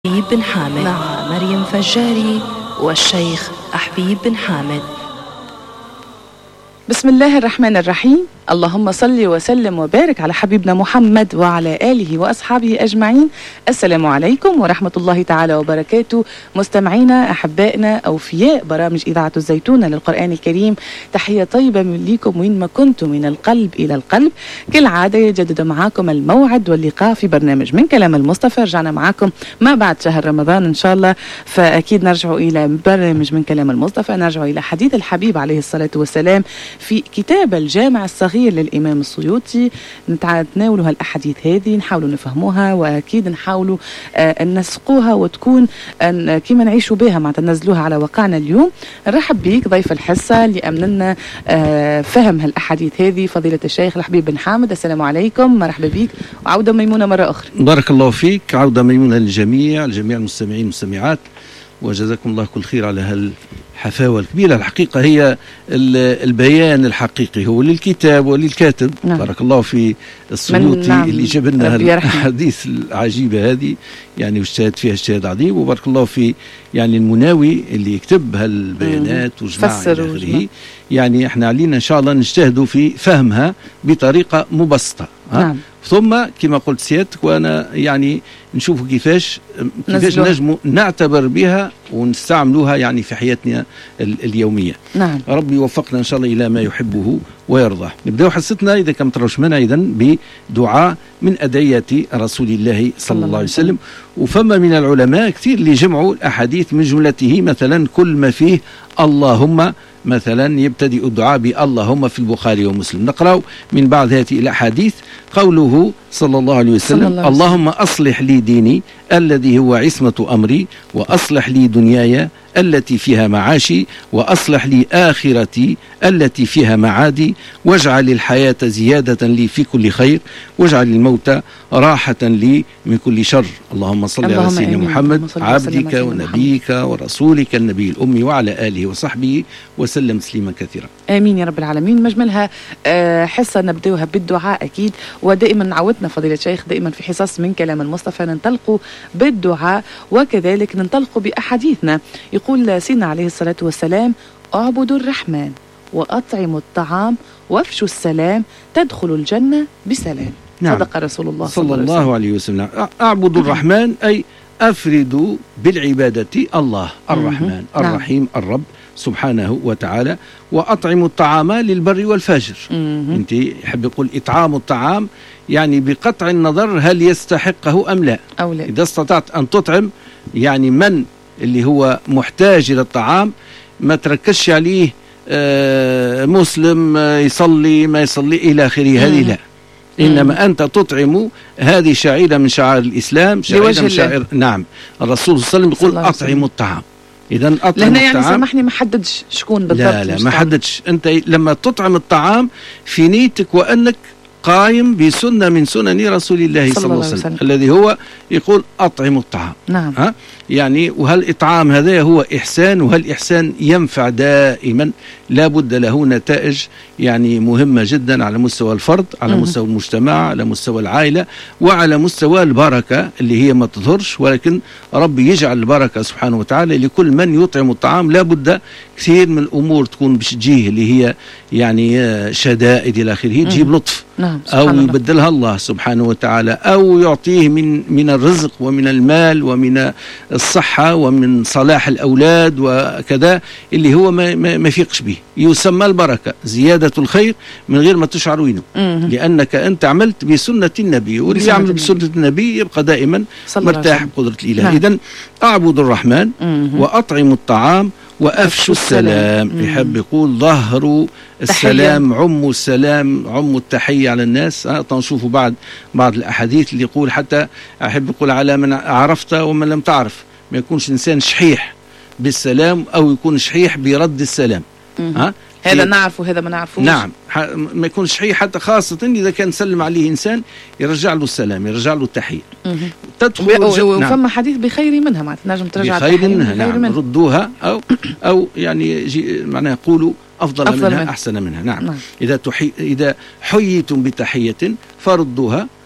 أحبيب بن حامد مع مريم فجاري والشيخ أحبيب بن حامد. بسم الله الرحمن الرحيم. اللهم صل وسلم وبارك على حبيبنا محمد وعلى آله وأصحابه أجمعين. السلام عليكم ورحمة الله تعالى وبركاته. مستمعينا أحبائنا أوفياء برامج إذاعة الزيتونة للقرآن الكريم، تحية طيبة ليكم وين ما كنتم، من القلب إلى القلب. كالعادة يجدد معاكم الموعد واللقاء في برنامج من كلام المصطفى. رجعنا معاكم ما بعد شهر رمضان إن شاء الله، فأكيد نرجع إلى برنامج من كلام المصطفى، نرجع إلى حديث الحبيب عليه الصلاة والسلام في كتاب الجامع الصغير للإمام السيوطي. نتناولوا هالأحاديث هذه، نحاولوا نفهموها، وأكيد نحاولوا أن نسقوها وتكون كما نعيشوا بها، مع تنزلوها على واقعنا اليوم. نرحب بيك ضيف الحصة اللي أمننا فهم هالأحاديث هذه، فضيلة الشيخ الحبيب بن حامد. السلام عليكم، مرحبا بيك وعودة ميمونة مرة أخرى. بارك الله فيك، عودة ميمونة للجميع، الجميع المستمعين والمستمعات، وجزاكم الله كل خير على هالحفاوة الكبيرة. الحقيقة هي البيان الحقيقي هو للكتاب وللكاتب. نعم. بارك الله في السيوطي. نعم. اللي جاب لنا الحديث العجيبة هذه، يعني واجتهد فيها اجتهاد عظيم. وبارك الله في يعني المناوي اللي يكتب هالبيانات وجمع إلى آخره. يعني احنا علينا إن شاء الله نجتهدوا في فهمها بطريقة مبسطة. نعم. ثم كما قلت سيادتك، وانا يعني نشوف كيفاش نجموا نعتبر بها ونستعملوها يعني في حياتنا اليومية. نعم. ربي يوفقنا إن شاء الله إلى ما يحبه ويرضاه. نبدأ حصتنا إذا كم تروش منا أيضا بدعاء من أدعية رسول الله صلى الله عليه وسلم. وفما من العلماء كثير اللي جمعوا الأحاديث من جملته، مثلا كل ما فيه اللهم، مثلا يبتدئ الدعاء باللهم في البخاري ومسلم. نقرأ من بعض هذه الأحاديث قوله صلى الله عليه وسلم: اللهم أصلح لي ديني الذي هو عصمة أمري، وأصلح لي دنياي التي فيها معاشي، وأصلح لي آخرتي التي فيها معادي، واجعل الحياة زيادة لي في كل خير، واجعل الموت راحة لي من كل شر. اللهم صل على سيدنا محمد عبدك ونبيك ورسولك النبي الأمي وعلى آله وصحبه وسلم تسليما كثيرا. آمين يا رب العالمين. مجملها حصة نبدأها بالدعاء أكيد، ودائما نعودنا فضيلة الشيخ دائما في حصص من كلام المصطفى ننطلقوا بالدعاء، وكذلك ننطلقوا بأحاديثنا. يقول سيدنا عليه الصلاة والسلام: اعبدوا الرحمن وأطعموا الطعام وافشوا السلام تدخلوا الجنة بسلام. نعم. صدق رسول الله صلى الله عليه وسلم. اعبدوا الرحمن أي أفردوا بالعبادة الله الرحمن الرحيم الرب سبحانه وتعالى. وأطعموا الطعام للبر والفاجر. انت يحب يقول إطعام الطعام يعني بقطع النظر هل يستحقه أم لا. إذا استطعت أن تطعم يعني من اللي هو محتاج إلى الطعام، ما تركزش عليه مسلم يصلي ما يصلي إلى آخره، هذه لا. إنما أنت تطعم، هذه شعيرة من شعائر الإسلام، شعيرة من شعائر. نعم. الرسول صلى الله عليه وسلم يقول أطعموا الطعام. إذا أطعم الطعام، يعني سامحني ما حددش شكون بالضبط. لا ما حددش. أنت لما تطعم الطعام في نيتك وأنك قائم بسنة من سنن رسول الله صلى الله عليه وسلم الذي هو يقول أطعموا الطعام. نعم. يعني وهالإطعام هذا هو إحسان، وهالإحسان ينفع دائما، لا بد له نتائج يعني مهمة جدا على مستوى الفرد، على مستوى المجتمع، على مستوى العائلة، وعلى مستوى البركة اللي هي ما تظهرش، ولكن ربي يجعل البركة سبحانه وتعالى لكل من يطعم الطعام. لا بد كثير من الأمور تكون باش تجيه اللي هي يعني شدائد إلى آخره، تجيب لطف. نعم. أو يبدلها الله سبحانه وتعالى، أو يعطيه من الرزق ومن المال ومن الصحة ومن صلاح الأولاد وكذا، اللي هو ما فيقش به. يسمى البركة زيادة الخير من غير ما تشعر وينه، لأنك أنت عملت بسنة النبي، واللي يعمل بسنة النبي يبقى دائما مرتاح بقدرة الإله. نعم. إذن أعبدوا الرحمن وأطعموا الطعام وأفشوا السلام. يحب يقول ظهروا السلام، عموا السلام، عموا التحية على الناس. تنشوفوا بعض الأحاديث اللي يقول حتى أحب يقول على من عرفت ومن لم تعرف، ما يكونش إنسان شحيح بالسلام أو يكون شحيح برد السلام. هذا نعرفه هذا ما نعرفوش. نعم. ما يكونش شحيح، حتى خاصة إذا كان سلم عليه إنسان يرجع له السلام، يرجع له التحية. تدخل وفما حديث بخير منها، معناتها نجم ترجع بخير منها. نعم. ردوها أو يعني معناها قولوا أفضل منها أحسن منها. نعم. إذا حييتم بتحية فردوها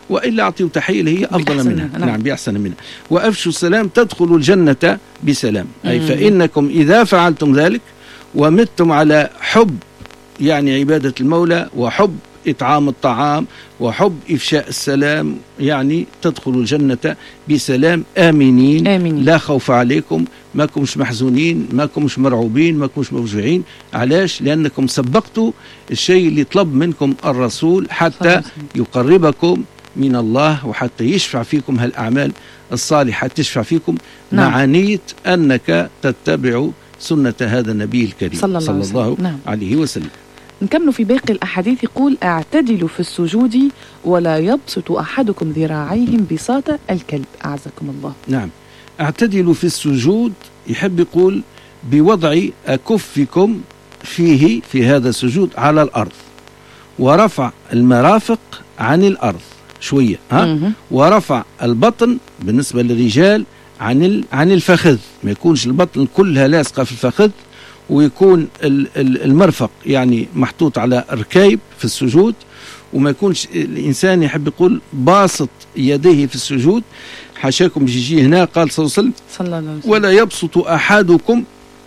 وإلا أعطيه تحية اللي هي أفضل منها. نعم بأحسن منها. وأفشوا السلام تدخلوا الجنة بسلام. أي فإنكم إذا فعلتم ذلك ومتم على حب يعني عبادة المولى وحب إطعام الطعام وحب إفشاء السلام يعني تدخلوا الجنة بسلام آمنين. لا خوف عليكم، ما كنتش محزونين، ما كنتش مرعوبين، ما كنتش موجوعين. علاش؟ لأنكم سبقتوا الشيء اللي طلب منكم الرسول حتى يقربكم من الله وحتى يشفع فيكم هالأعمال الصالحة تشفع فيكم مع نية أنك تتبع سنة هذا النبي الكريم صلى الله عليه وسلم. نكمل في باقي الأحاديث. يقول اعتدلوا في السجود ولا يبسط أحدكم ذراعيه بساط الكلب. أعزكم الله. نعم، اعتدلوا في السجود يحب يقول بوضع أكفكم فيه في هذا السجود على الأرض ورفع المرافق عن الأرض شوية ورفع البطن بالنسبة للرجال عن الفخذ، ما يكونش البطن كلها لاصقة في الفخذ، ويكون المرفق يعني محطوط على ركايب في السجود، وما يكونش الإنسان يحب يقول باسط يديه في السجود. حاشاكم يجي هنا قال صلى الله عليه وسلم ولا يبسط أحدكم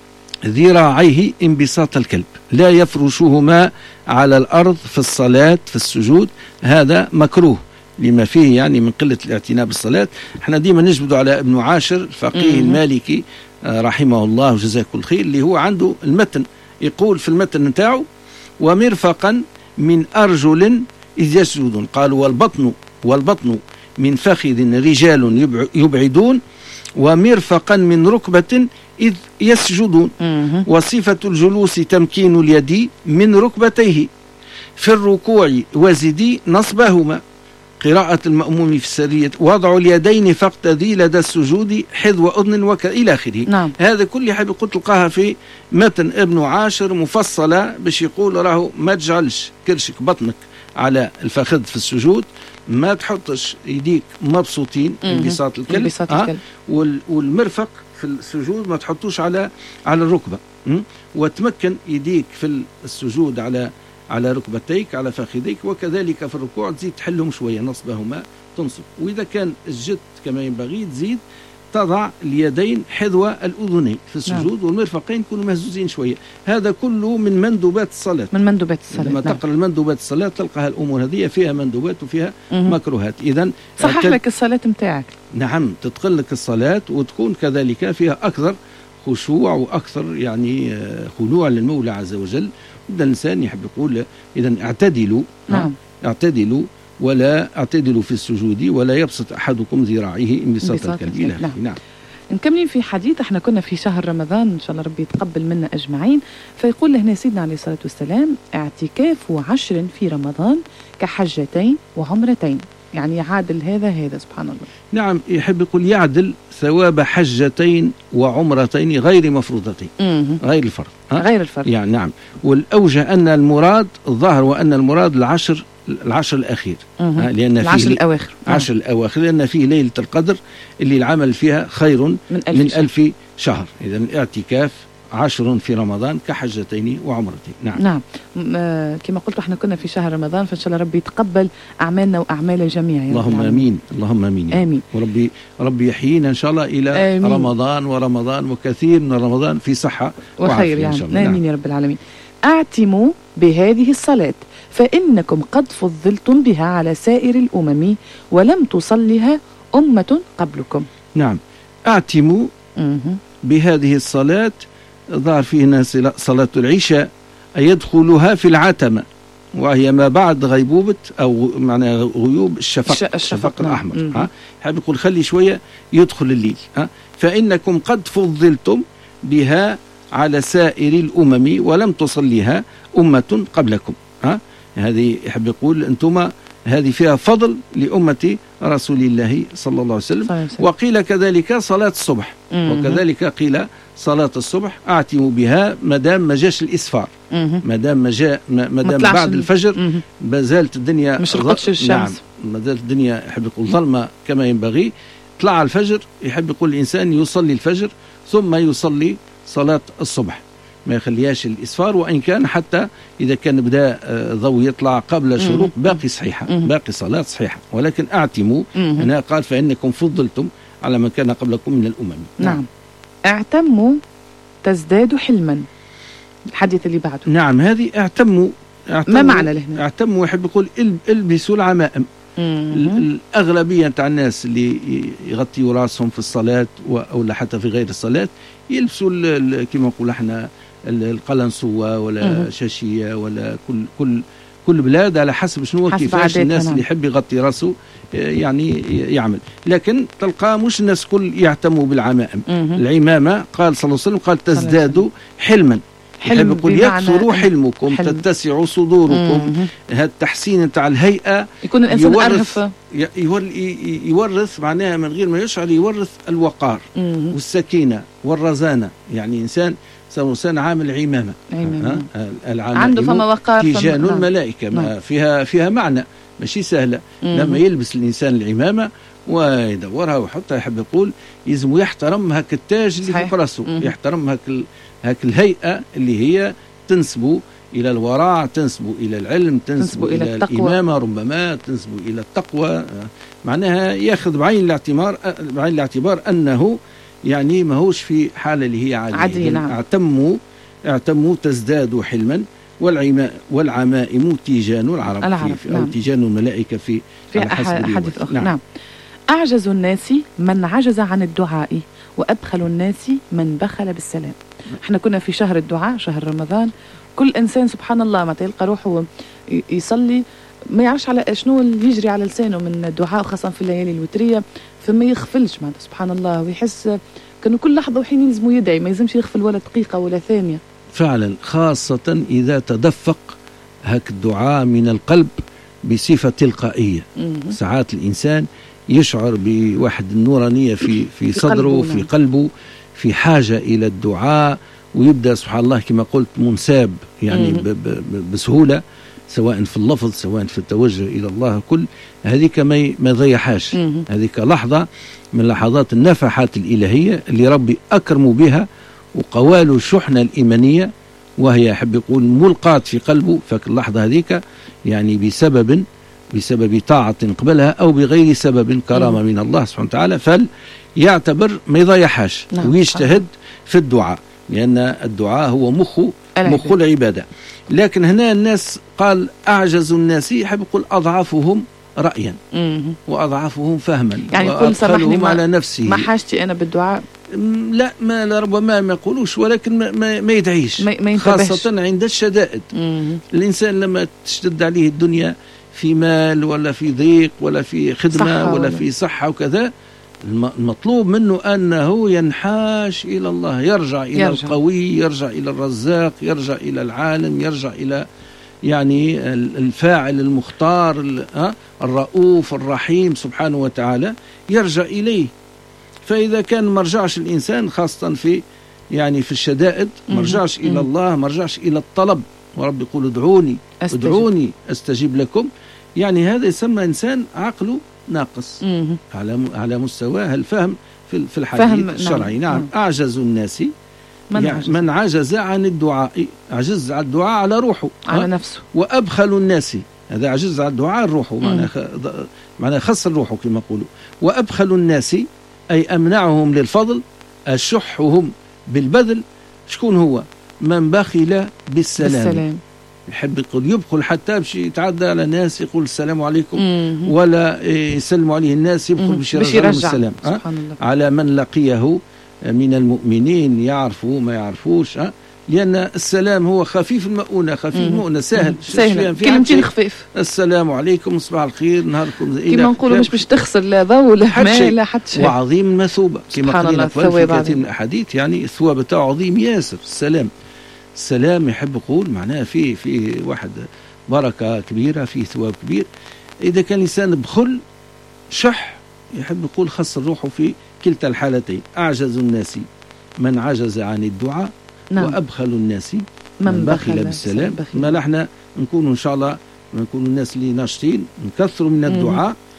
ذراعيه انبساط الكلب، لا يفرشهما على الأرض في الصلاة في السجود، هذا مكروه لما فيه يعني من قلة الاعتناء بالصلاة. احنا ديما نجبد على ابن عاشر الفقيه المالكي رحمه الله وجزاه كل خير، اللي هو عنده المتن يقول في المتن نتاعو ومرفقا من أرجل إذ يسجدون، قالوا والبطن من فخذ رجال يبعدون ومرفقا من ركبة إذ يسجدون، وصفة الجلوس تمكين اليد من ركبتيه في الركوع وزدي نصبهما، قراءة المأموم في السرية وضع اليدين فاقتدي لدى السجود حذو أذن إلى آخره. نعم. هذا كل حاجة قلت تلقاها في متن ابن عاشر مفصلة باش يقول راهو ما تجعلش كرشك بطنك على الفخذ في السجود، ما تحطش يديك مبسوطين انبساط الكلب والمرفق في السجود ما تحطوش على الركبة، وتمكن يديك في السجود على ركبتيك على فخذيك، وكذلك في الركوع تزيد تحلهم شوية نصبهما تنصب، وإذا كان الجد كما ينبغي تزيد تضع اليدين حذو الأذنين في السجود والمرفقين يكونوا مهزوزين شوية. هذا كله من مندوبات الصلاة. لما تقرأ المندوبات الصلاة تلقى الأمور هذه فيها مندوبات وفيها مكروهات. إذن صحح لك الصلاة متاعك. نعم، تتقن لك الصلاة وتكون كذلك فيها أكثر خشوع وأكثر يعني خضوع للمولى عز وجل. بدأ الإنسان يحب يقول إذن اعتدلوا. نعم. اعتدلوا ولا اعتدلوا في السجود ولا يبسط أحدكم ذراعيه انبساط الكلب. نعم. نكملين في حديث. احنا كنا في شهر رمضان ان شاء الله ربي يتقبل منا اجمعين. فيقول هنا سيدنا عليه الصلاة والسلام اعتكاف 10 في رمضان كحجتين وعمرتين، يعني يعادل هذا سبحان الله. نعم، يحب يقول يعدل ثواب حجتين وعمرتين غير مفروضتين، غير الفرض. غير الفرض يعني نعم. والأوجه أن المراد الظاهر وأن المراد العشر الأخير، لأن العشر الأواخر. عشر الأواخر لأن فيه ليلة القدر اللي العمل فيها خير من 1000 شهر. إذا الاعتكاف 10 في رمضان كحجتين وعمرتين. نعم. كما قلت احنا كنا في شهر رمضان، فإن شاء الله ربي يتقبل أعمالنا وأعمال الجميع. اللهم آمين. اللهم آمين. آمين. وربي يحيينا إن شاء الله إلى آمين. رمضان وكثير من رمضان في صحة وخير يعني. آمين يا رب العالمين. أعتموا بهذه الصلاة فإنكم قد فضلتم بها على سائر الأمم ولم تصلها أمة قبلكم. نعم، أعتموا بهذه الصلاة ظهر فينا صلاة العشاء يدخلها في العتمة، وهي ما بعد غيبوبة أو معنى غيوب الشفق الأحمر. حاب يقول خلي شوية يدخل الليل. فإنكم قد فضلتم بها على سائر الأمم ولم تصليها أمة قبلكم. هذه يحب يقول أنتم هذه فيها فضل لأمة رسول الله صلى الله عليه وسلم. وقيل كذلك صلاة الصبح، وكذلك قيل صلاة الصبح أعتموا بها مدام ما جاش الإسفار، مدام بعد الفجر ما زالت الدنيا مش رقدش الشمس. نعم، ما زالت الدنيا يحب يقول ظلمة كما ينبغي. طلع الفجر يحب يقول الإنسان يصلي الفجر ثم يصلي صلاة الصبح. ما يخليهاش الإسفار، وإن كان حتى إذا كان بدأ ضوء يطلع قبل الشروق باقي صحيحة، باقي صلاة صحيحة، ولكن أعتموا. هنا قال فإنكم فضلتم على من كان قبلكم من الأمم. نعم. اعتموا تزدادوا حلما، الحديث اللي بعده. نعم، هذه اعتموا ما معنى لهنا؟ اعتموا يحب يقول البسوا العمائم. الأغلبية تاع الناس اللي يغطيوا راسهم في الصلاة أو حتى في غير الصلاة يلبسوا كما نقول احنا القلنسوة ولا شاشية ولا كل بلاد على حسب شنو كيفاش الناس اللي يحب يغطي راسه يعني يعمل. لكن تلقى مش الناس كل يعتموا بالعمائم. العمامة قال صلى الله عليه وسلم قال تزدادوا حلما، يحب يقول يكثر حلمكم تتسع صدوركم. هذا التحسين نتاع الهيئة يكون الإنسان أرهف، يورث معناها من غير ما يشعر، يورث الوقار والسكينة والرزانة. يعني إنسان عامل عمامة عنده فما وقار، تيجان الملائكة فيها معنى ماشي سهلة. لما يلبس الإنسان العمامة ويدورها ويحطها يحب يقول يلزم يحترم هاك التاج اللي فوق راسه، يحترم هاك الهيئة اللي هي تنسب إلى الورع، تنسب إلى العلم، تنسب إلى الإمامة، ربما تنسب إلى التقوى. معناها ياخذ بعين الاعتبار أنه يعني ما هوش في حالة اللي هي عادية. نعم. اعتموا تزدادوا حلما، والعمائم تيجان العرب. أو تيجان الملائكة في حديث أخر. نعم. أعجز الناس من عجز عن الدعاء، وأبخل الناس من بخل بالسلام. احنا كنا في شهر الدعاء، شهر رمضان. كل إنسان سبحان الله ما تلقى روحه يصلي ما يعرفش على شنو اللي يجري على لسانه من الدعاء، خاصة في الليالي الوترية، فما يغفلش معناتها سبحان الله، ويحس كانوا كل لحظة وحين يلزموا يدعي، ما يلزمش يغفل ولا دقيقة ولا ثانية. فعلا، خاصة إذا تدفق هك الدعاء من القلب بصفة تلقائية. ساعات الإنسان يشعر بواحد النورانية في صدره، في قلبه، في حاجة إلى الدعاء، ويبدأ سبحان الله كما قلت منساب يعني بسهولة، سواء في اللفظ سواء في التوجه إلى الله. كل هذيك ما يضيحاش. هذيك لحظة من لحظات النفحات الإلهية اللي ربي أكرموا بها وقوالوا الشحنة الإيمانية، وهي يحب يقول ملقاة في قلبه. فك اللحظة هذيك يعني بسبب طاعة قبلها أو بغير سبب كرامة من الله سبحانه وتعالى، فليعتبر ما يضيحاش ويجتهد في الدعاء، لأن الدعاء هو مخ العبادة. لكن هنا الناس قال أعجز الناس، يحب يقول أضعفهم رأيا وأضعفهم فهما، يعني كل سمحني على نفسه. ما حاجتي أنا بالدعاء، لا، ما ربما ما يقولوش، ولكن ما يدعيش، خاصة عند الشدائد. الإنسان لما تشتد عليه الدنيا في مال ولا في ضيق ولا في خدمة ولا في صحة وكذا، المطلوب منه أنه ينحاش إلى الله، يرجع إلى القوي، يرجع إلى الرزاق، يرجع إلى العالم، يرجع إلى يعني الفاعل المختار الرؤوف الرحيم سبحانه وتعالى، يرجع إليه. فإذا كان مرجعش الإنسان خاصة في الشدائد، مرجعش إلى الله، مرجعش إلى الطلب، ورب يقول ادعوني أستجيب لكم. يعني هذا يسمى إنسان عقله ناقص على مستوى الفهم في الحديث الشرعي. نعم. أعجز الناس من عجز عن الدعاء، عجز عن الدعاء على روحه، على نفسه. وأبخل الناس، هذا عجز عن الدعاء روحه، معناه خسر روحه كما يقولوا. وأبخل الناس أي أمنعهم للفضل، أشحهم بالبذل. شكون هو؟ من بخل بالسلام. يحب يقول يبخل حتى بشي يتعدى على الناس يقول السلام عليكم، ولا يسلموا عليه الناس يبخل بشي يرجع السلام على من لقيه من المؤمنين، يعرفوا ما يعرفوش. لأن السلام هو خفيف المؤونة، سهل كلمتين خفيف. السلام عليكم، صباح الخير، نهاركم كما نقولوا مش باش تخسر لا ضوء ولا ماء لا حتى شيء. وعظيم المثوبة كما قلنا في كثير من الأحاديث، يعني الثواب بتاعه عظيم ياسر. السلام يحب يقول معناه في واحد بركة كبيرة، في ثواب كبير. إذا كان الإنسان بخل شح، يحب يقول خسر روحه في كلتا الحالتين. أعجز الناس من عجز عن الدعاء، وأبخل الناس من بخل بالسلام. ما نحن نكون إن شاء الله نكون الناس اللي ناشطين، نكثروا من الدعاء،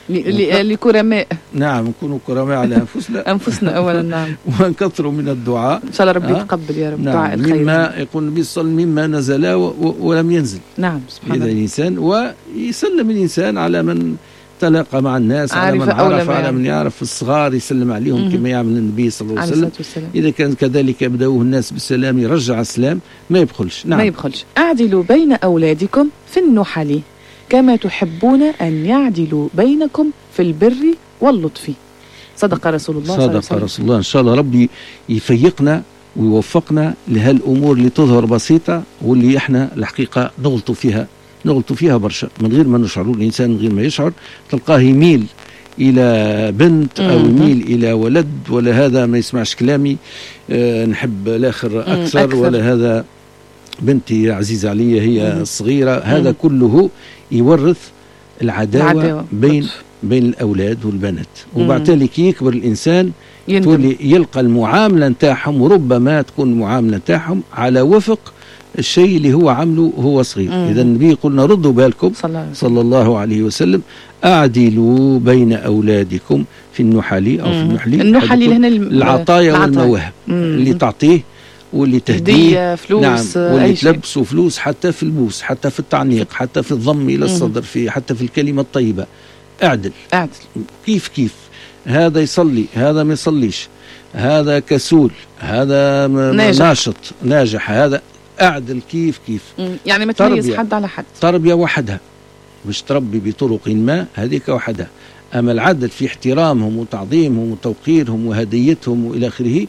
لكرماء. نعم، نكونوا كرماء على أنفسنا أولا. نعم. ونكثروا من الدعاء إن شاء الله ربي يتقبل يا رب. نعم. دعاء الخير. مما يقول النبي صلى الله عليه وسلم مما نزل ولم ينزل. نعم سبحان الله. إذا الإنسان ويسلم الإنسان على من تلاقى مع الناس، على من عرف، على من يعرف. الصغار يسلم عليهم كما يعمل النبي صلى الله عليه وسلم. إذا كان كذلك يبدأوه الناس بالسلام يرجع السلام، ما يبخلش. نعم. ما يبخلش. أعدلوا بين أولادكم في النحل كما تحبون أن يعدلوا بينكم في البر واللطف. صدق رسول الله صلى الله عليه وسلم. صدق رسول الله. إن شاء الله ربي يفيقنا ويوفقنا لهالأمور اللي تظهر بسيطة واللي احنا الحقيقة نغلطوا فيها برشا من غير ما نشعر. الإنسان من غير ما يشعر تلقاه يميل إلى بنت أو يميل إلى ولد، ولا هذا ما يسمعش كلامي، نحب الآخر أكثر، ولا هذا بنتي عزيزة علي هي صغيرة. هذا كله يورث العداوة بين الأولاد والبنات. وبعد ذلك يكبر الإنسان يلقى المعاملة نتاعهم، وربما تكون المعاملة نتاعهم على وفق الشيء اللي هو عمله وهو صغير. إذا النبي قلنا ردوا بالكم صلى الله عليه وسلم، أعدلوا بين أولادكم في النحل أو في النحل هنا العطايا والمواهب اللي تعطيه واللي تهديه، فلوس، نعم، واللي تلبسه فلوس، حتى في البوس، حتى في التعنيق، حتى في الضم إلى الصدر، حتى في الكلمة الطيبة. أعدل كيف هذا يصلي، هذا ما يصليش، هذا كسول، هذا ناشط ناجح، هذا أعدل كيف يعني ما تميز حد على حد. تربية وحدها، مش تربي بطرق ما، هذيك وحدها. أما العدل في احترامهم وتعظيمهم وتوقيرهم وهديتهم وإلى آخره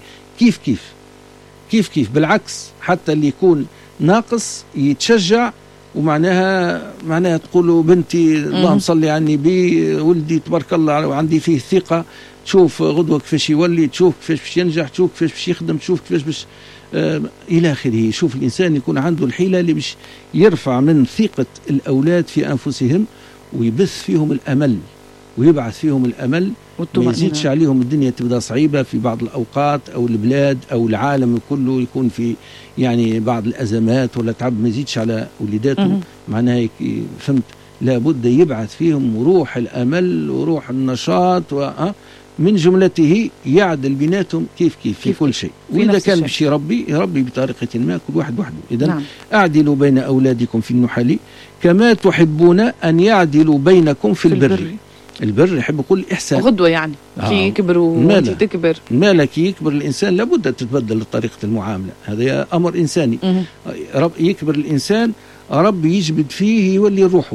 كيف بالعكس، حتى اللي يكون ناقص يتشجع، ومعناها تقول بنتي اللهم صل عني بي، ولدي تبارك الله وعندي فيه ثقة، تشوف غدوة كيفاش يولي، تشوف كيفاش باش ينجح، تشوف كيفاش باش يخدم، تشوف كيفاش باش إلى آخره. شوف الإنسان يكون عنده الحيلة اللي باش يرفع من ثقة الأولاد في أنفسهم ويبث فيهم الأمل ويبعث فيهم الأمل، ما يزيدش عليهم الدنيا تبدأ صعيبة في بعض الأوقات، أو البلاد أو العالم كله يكون في يعني بعض الأزمات ولا تعب، ما يزيدش على وليداتهم. معناها فهمت، لابد يبعث فيهم روح الأمل وروح النشاط، من جملته يعدل بيناتهم كيف في كل شيء. وإذا كان باش يربي بطريقة ما، كل واحد وحده. إذن أعدلوا بين أولادكم في النحل كما تحبون أن يعدلوا بينكم في البر. البر يحب يقول إحسان، غدوة يعني كي يكبروا وانت تكبر، مالك يكبر الإنسان لابد تتبدل طريقة المعاملة، هذا أمر إنساني. يكبر الإنسان ربي يجبد فيه يولي روحه.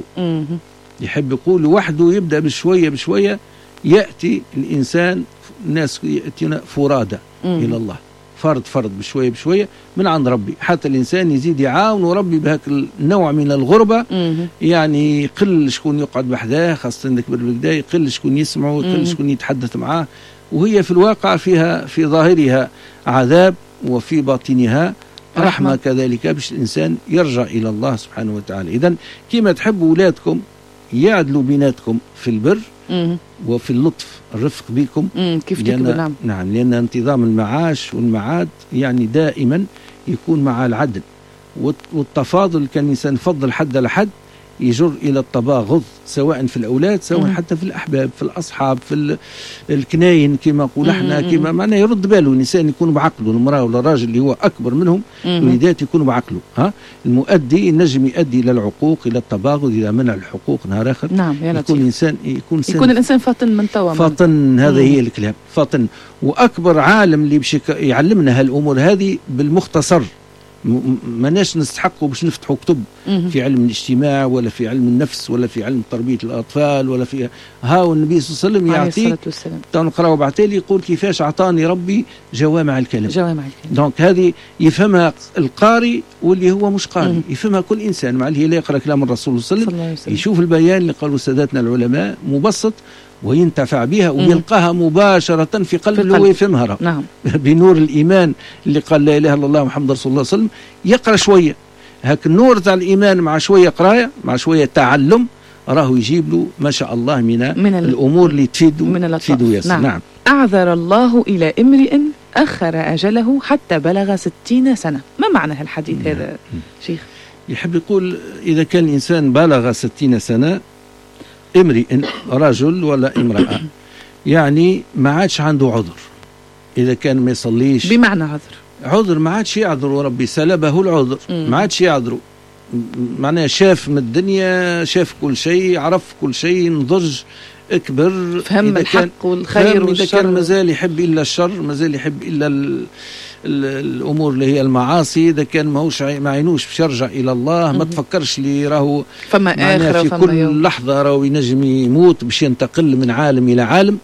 يحب يقول وحده يبدأ بشوية يأتي الإنسان، الناس يأتينا فرادى إلى الله، فرد بشوية من عند ربي، حتى الإنسان يزيد يعاون وربي بهاك النوع من الغربة. يعني يقل شكون يقعد بحذاه، خاصة إنك بالبداية يقل شكون يسمعه، يقل شكون يتحدث معاه، وهي في الواقع فيها في ظاهرها عذاب وفي باطنها رحمة كذلك، باش الإنسان يرجع إلى الله سبحانه وتعالى. إذن كما تحبوا أولادكم يعدلوا بيناتكم في البر وفي اللطف، الرفق بكم كيف تكبر. نعم، لأن انتظام المعاش والمعاد يعني دائما يكون مع العدل والتفاضل. كان الإنسان يفضل حد على حد يجر إلى التباغض، سواء في الأولاد سواء حتى في الأحباب، في الأصحاب، في الكناين كما نقول احنا، كما معناه يرد باله الإنسان يكون بعقله، المرأة ولا الراجل اللي هو أكبر منهم الوليدات يكونوا بعقله. المؤدي النجم يؤدي إلى العقوق، إلى التباغض، إذا منع الحقوق نهار آخر. نعم يكون الإنسان فاطن من توا فاطن. هذا هي الكلام، فاطن. وأكبر عالم اللي باش يعلمنا هالأمور هذه بالمختصر، ماناش نستحقوا باش نفتحوا كتب في علم الاجتماع ولا في علم النفس ولا في علم تربية الأطفال ولا في النبي صلى الله عليه وسلم يعطيك تنقرأ بعتالي يقول كيفاش أعطاني ربي جوامع الكلام. دونك هذه يفهمها القارئ واللي هو مش قارئ، يفهمها كل إنسان مع اللي لا يقرأ كلام الرسول صلى الله عليه وسلم، يشوف البيان اللي قالوا ساداتنا العلماء مبسط وينتفع بها ويلقاها مباشرة في قلبه ويفهمها. نعم. بنور الإيمان اللي قال لا إله إلا الله محمد رسول الله صلى الله عليه وسلم، يقرأ شوية هاك النور تاع الإيمان مع شوية قراية مع شوية تعلم، راه يجيب له ما شاء الله من الأمور اللي تفيده ياسر. نعم. أعذر الله إلى امرئ أخر أجله حتى بلغ 60 سنة. ما معنى هالحديث هذا شيخ؟ يحب يقول إذا كان الإنسان بلغ 60 سنة امرئ رجل ولا امرأة يعني ما عادش عنده عذر إذا كان ما يصليش. بمعنى عذر ما عادش يعذر، ربي سلبه العذر، ما عادش يعذره. معناها شاف من الدنيا، شاف كل شيء، عرف كل شيء، نضج، اكبر، فهم الحق والخير والشر. إذا كان مازال يحب إلا الشر، مازال يحب إلا الأمور اللي هي المعاصي، إذا كان ما عينوش باش يرجع إلى الله، ما تفكرش اللي راهو فما آخرة في كل يوم. لحظة راهو ينجم يموت باش ينتقل من عالم إلى عالم.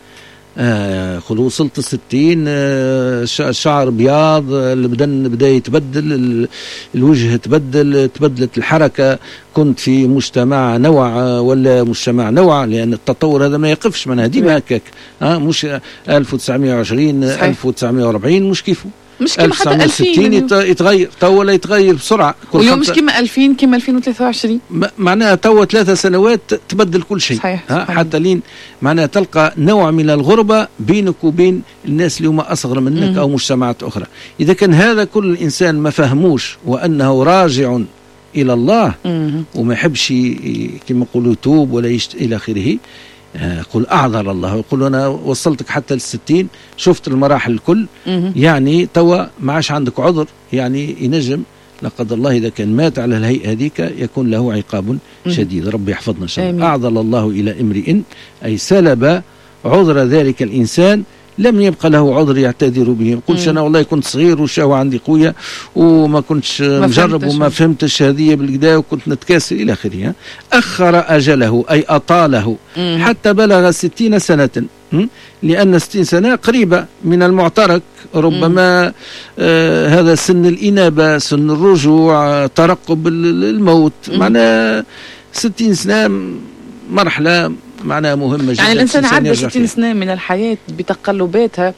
وصلت 60، الشعر بياض، البدن بدا يتبدل، الوجه تبدلت الحركة. كنت في مجتمع نوع ولا مجتمع نوع، لأن التطور هذا ما يقفش، معناها ديما هكاك. مش 1920 صحيح. 1940 مش كيفه، مش كيما حتى 1960 يتغير، ولا يتغير بسرعة. واليوم مش كيما 2000 كيما 2023. معناها 3 سنوات تبدل كل شيء. صحيح. حتى لين معناها تلقى نوع من الغربة بينك وبين الناس اللي هم أصغر منك أو مجتمعات أخرى. إذا كان هذا كل الإنسان ما فهموش وأنه راجع إلى الله وما يحبش كما يقولوا توب ولا إلى آخره، قل أعذر الله، يقول أنا وصلتك حتى 60، شفت المراحل الكل، يعني توا ما عاش عندك عذر، يعني ينجم لا قدر الله إذا كان مات على الهيئة هذيك يكون له عقاب شديد. ربي يحفظنا إن شاء الله. أعذر الله إلى امرئ أي سلب عذر ذلك الإنسان، لم يبقى له عذر يعتذر به. قلت أنا والله كنت صغير والشهوة عندي قوية وما كنتش مجرب وما فهمتش هذه بالكدا وكنت نتكاسل إلى آخره. أخر أجله أي أطاله حتى بلغ 60 سنة، لأن 60 سنة قريبة من المعترك. ربما هذا سن الإنابة، سن الرجوع، ترقب الموت. معناه 60 سنة مرحلة معناها مهمة جدا. يعني الإنسان عدى 60 سنة من الحياة بتقلباتها،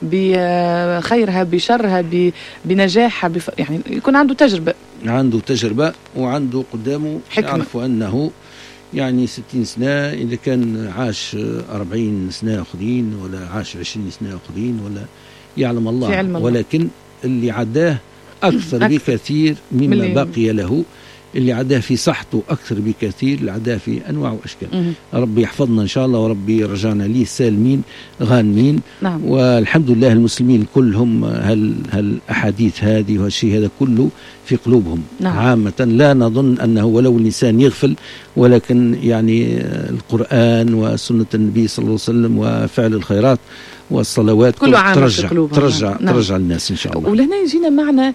بخيرها، بشرها، بنجاحها، يعني يكون عنده تجربة وعنده قدامه حكمة. يعرف أنه يعني 60 سنة إذا كان عاش 40 سنة أخرين ولا عاش 20 سنة أخرين ولا يعلم الله، ولكن اللي عداه أكثر بكثير مما بقي له. اللي عداه في صحته أكثر بكثير، اللي عداه في أنواع وأشكال. ربي يحفظنا إن شاء الله، وربي يرجعنا ليه سالمين غانمين. نعم. والحمد لله المسلمين كلهم هالأحاديث هذه والشيء هذا كله في قلوبهم. نعم. عامة لا نظن أنه ولو الإنسان يغفل، ولكن يعني القرآن وسنة النبي صلى الله عليه وسلم وفعل الخيرات والصلوات ترجع الناس إن شاء الله. ولهنا يجينا معنى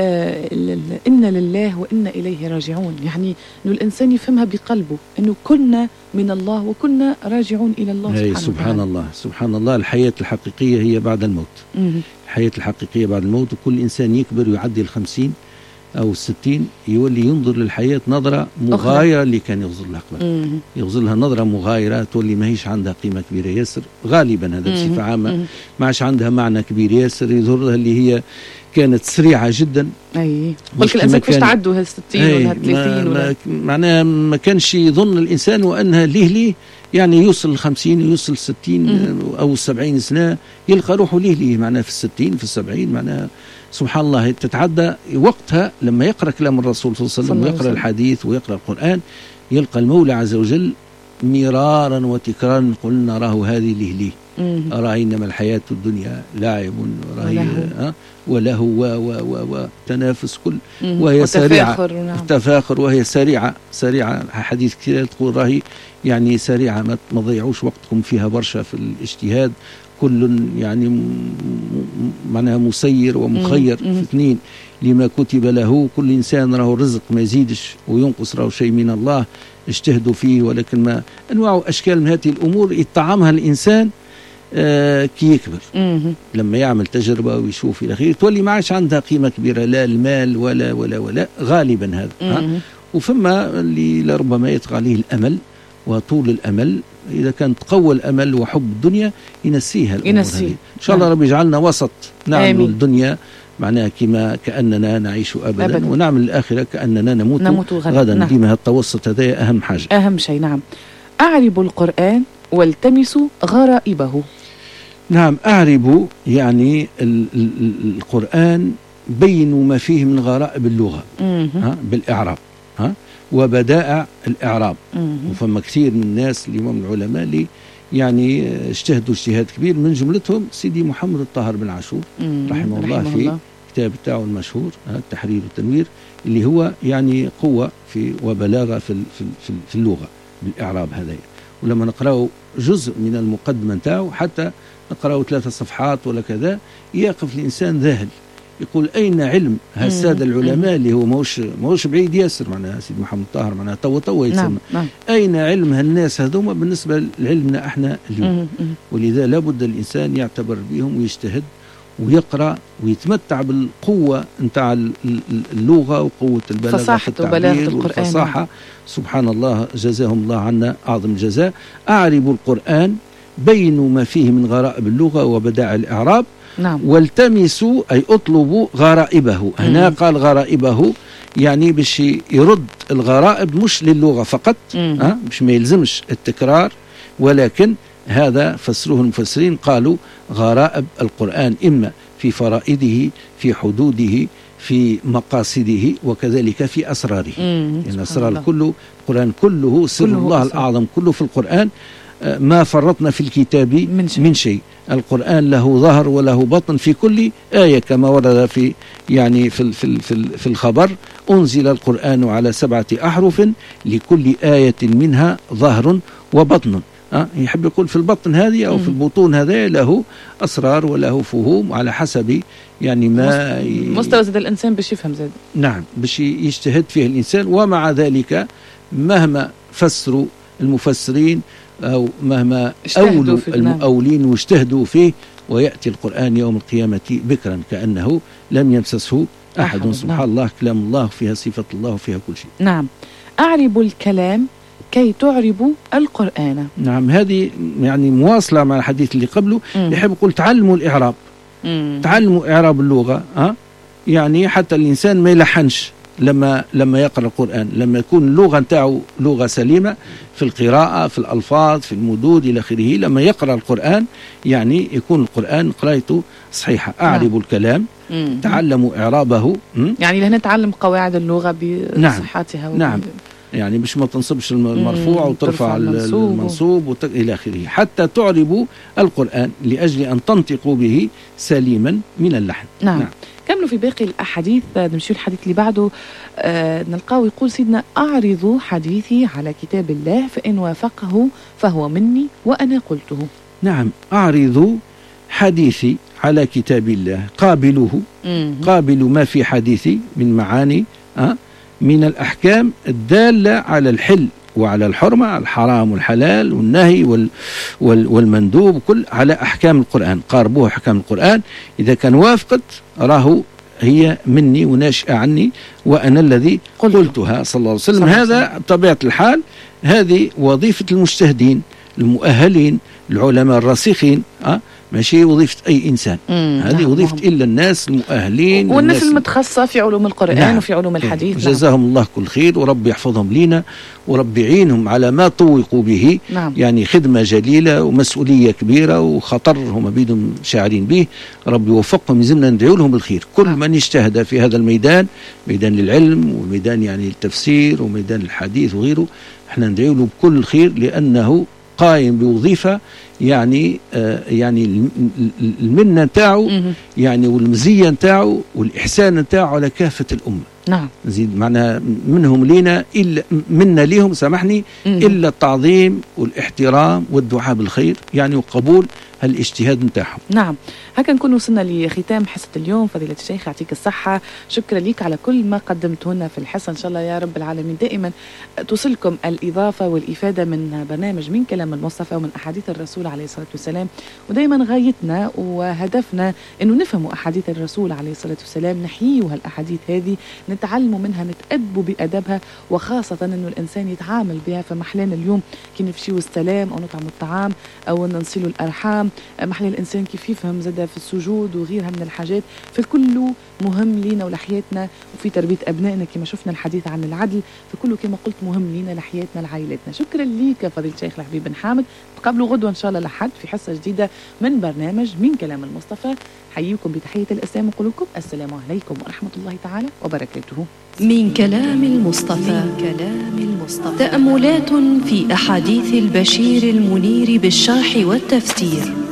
إن لله وإنا إليه راجعون، يعني إنه الإنسان يفهمها بقلبه إنه كنا من الله وكنا راجعون إلى الله سبحان الله. سبحان الله. الحياة الحقيقية هي بعد الموت. الحياة الحقيقية بعد الموت. وكل إنسان يكبر ويعدي 50 أو 60 يولي ينظر للحياة نظرة مغايرة اللي كان يغزر لها قبل. يغزر لها نظرة مغايرة، تولي ما هيش عندها قيمة كبيرة ياسر غالبا. هذا بصفة عامة ما عادش عندها معنى كبير ياسر، يظهر لها اللي هي كانت سريعة جدا. قلت الإنسان كيفاش تعدوا هال 60 ولا 30 معناها ما كانش يظن الإنسان وأنها ليه يعني يوصل 50 ويوصل 60 أو 70 سنة يلقى روحه ليه معناها في 60 في 70. معناها سبحان الله تتعدى وقتها لما يقرأ كلام الرسول صلى الله عليه وسلم ويقرأ الحديث ويقرأ القرآن، يلقى المولى عز وجل مرارا وتكرارا قل نراه هذه ليه أرى إنما الحياة الدنيا لاعب وله وتنافس كل وهي سريعة التفاخر وهي سريعة حديث كثير تقول راهي يعني سريعة ما تضيعوش وقتكم فيها برشا في الاجتهاد، كل يعني معناها مسير ومخير في اثنين لما كتب له، كل إنسان راهو الرزق ما يزيدش وينقص راهو شيء من الله، اجتهدوا فيه ولكن ما أنواع وأشكال من هذه الأمور يطعمها الإنسان كي يكبر لما يعمل تجربة ويشوف إلى آخره، تولي ما عادش عندها قيمة كبيرة لا المال ولا غالبا هذا. وفما اللي لربما يطغى عليه الأمل وطول الأمل، إذا كان تقوى الأمل وحب الدنيا ينسيها الأمور هذه. إن شاء الله ربي يجعلنا وسط، نعمل الدنيا معناها كأننا نعيش أبدا ونعمل الآخرة كأننا نموت غدا. ديما التوسط هذا أهم حاجة، أهم شيء. نعم. أعربوا القرآن والتمسوا غرائبه. نعم. أعربوا يعني القرآن بينوا ما فيه من غرائب اللغة بالإعراب، وبدائع الإعراب. وفما كثير من الناس اليوم العلماء اللي يعني اجتهدوا اجتهاد كبير، من جملتهم سيدي محمد الطاهر بن عاشور رحمه الله في كتاب بتاعه المشهور التحرير والتنوير، اللي هو يعني قوة في وبلاغة في اللغة بالإعراب هذا. ولما نقرأه جزء من المقدمة نتاعو، حتى نقرأه 3 صفحات ولا كذا، يقف الإنسان ذاهل يقول أين علم هالسادة العلماء اللي هو موش بعيد ياسر، معناها سيد محمد الطاهر معناها توا يتسمى. نعم. أين علم هالناس هذوما بالنسبة لعلمنا احنا اليوم؟ ولذا لابد الإنسان يعتبر بهم ويجتهد ويقرأ ويتمتع بالقوة نتاع اللغة وقوة البلاغة في التعبير والفصاحة. سبحان الله، جزاهم الله عنا أعظم الجزاء. أعربوا القرآن، بينوا ما فيه من غرائب اللغة وبدائع الإعراب. نعم. والتمسوا أي اطلبوا غرائبه. هنا قال غرائبه يعني باش يرد الغرائب مش للغة فقط، باش ما يلزمش التكرار، ولكن هذا فسروه المفسرين قالوا غرائب القرآن إما في فرائده، في حدوده، في مقاصده، وكذلك في أسراره. يعني أسرار كله، القرآن كله سر الله الأعظم كله في القرآن. ما فرطنا في الكتاب من شيء. القرآن له ظهر وله بطن في كل آية، كما ورد في يعني في الخبر: أنزل القرآن على 7 أحرف لكل آية منها ظهر وبطن. يحب يقول في البطن هذه أو في البطون هذا له أسرار وله فهوم على حسب يعني ما مستوى زاد الإنسان باش يفهم زاد. نعم، باش يجتهد فيه الإنسان. ومع ذلك مهما فسروا المفسرين أو مهما أولوا المؤولين واجتهدوا فيه، ويأتي القرآن يوم القيامة بكرا كأنه لم يمسسه أحد. سبحان الله، كلام الله فيها صفة الله وفيها كل شيء. نعم. أعربوا الكلام كي تعربوا القرآن. نعم، هذه يعني مواصلة مع الحديث اللي قبله. يحب يقول تعلموا الإعراب، تعلموا إعراب اللغة، يعني حتى الإنسان ما يلحنش لما يقرأ القرآن، لما يكون اللغة نتاعو لغة سليمة في القراءة، في الألفاظ، في المدود إلى آخره. لما يقرأ القرآن يعني يكون القرآن قراءته صحيحة. أعربوا الكلام، تعلموا إعرابه. يعني لهنا تعلم قواعد اللغة بصحتها. نعم. يعني مش ما تنصبش المرفوع وترفع المنصوب إلى آخره، حتى تعربوا القرآن لأجل أن تنطقوا به سليما من اللحن. نعم. كملوا في باقي الأحاديث، نمشي الحديث اللي بعده. نلقاه يقول سيدنا: أعرضوا حديثي على كتاب الله فإن وافقه فهو مني وأنا قلته. نعم، أعرضوا حديثي على كتاب الله، قابلوه، قابلوا ما في حديثي من معاني من الأحكام الدالة على الحل وعلى الحرمة، الحرام والحلال والنهي والمندوب، كل على أحكام القرآن. قاربوها أحكام القرآن، إذا كان وافقت راه هي مني وناشئة عني وأنا الذي قلتها صلى الله عليه وسلم. هذا بطبيعة الحال هذه وظيفة المجتهدين المؤهلين العلماء الراسخين، ماشي وظيفة أي إنسان. هذه وظيفة إلا الناس المؤهلين والناس المتخصصة في علوم القرآن. نعم. وفي علوم الحديث. جزاهم الله كل خير، ورب يحفظهم لينا، ورب يعينهم على ما طوقوا به. نعم. يعني خدمة جليلة ومسؤولية كبيرة وخطر هم بيدهم شاعرين به. رب يوفقهم، يزمنا ندعو لهم بالخير. كل من اجتهد في هذا الميدان، ميدان للعلم وميدان يعني التفسير وميدان الحديث وغيره، احنا ندعو له بكل خير، لأنه قائم بوظيفة يعني يعني المنة نتاعو يعني والمزية نتاعو والإحسان نتاعو على كافة الأمة. نعم. نزيد معناها منهم لينا إلا منا ليهم، سامحني، إلا التعظيم والاحترام والدعاء بالخير يعني وقبول هالاجتهاد نتاعهم. نعم. هكا نكون وصلنا لختام حصة اليوم. فضيلة الشيخ يعطيك الصحة، شكرا لك على كل ما قدمته لنا في الحصة. إن شاء الله يا رب العالمين دائما توصلكم الإضافة والإفادة من برنامج من كلام المصطفى ومن أحاديث الرسول عليه الصلاة والسلام. ودائما غايتنا وهدفنا إنه نفهموا أحاديث الرسول عليه الصلاة والسلام، نحيوا هالأحاديث هذه، نتعلموا منها، نتأدبوا بأدبها، وخاصة إنه الإنسان يتعامل بها. فمحلنا اليوم كي نفشيو السلام أو نطعم الطعام أو نصلوا الأرحام، محل الإنسان كيف يفهم زاد في السجود وغيرها من الحاجات. فكله مهم لينا ولحياتنا، وفي تربية أبنائنا كما شفنا الحديث عن العدل، فكله كما قلت مهم لينا لحياتنا لعائلتنا. شكرا ليك فضيلة الشيخ الحبيب بن حامد. تقابلوا غدوة إن شاء الله لحد في حصة جديدة من برنامج من كلام المصطفى. حييكم بتحية الإسلام وقول لكم السلام عليكم ورحمة الله تعالى وبركاته. وبركاته. من كلام المصطفى تأملات في أحاديث البشير المنير بالشرح والتفسير.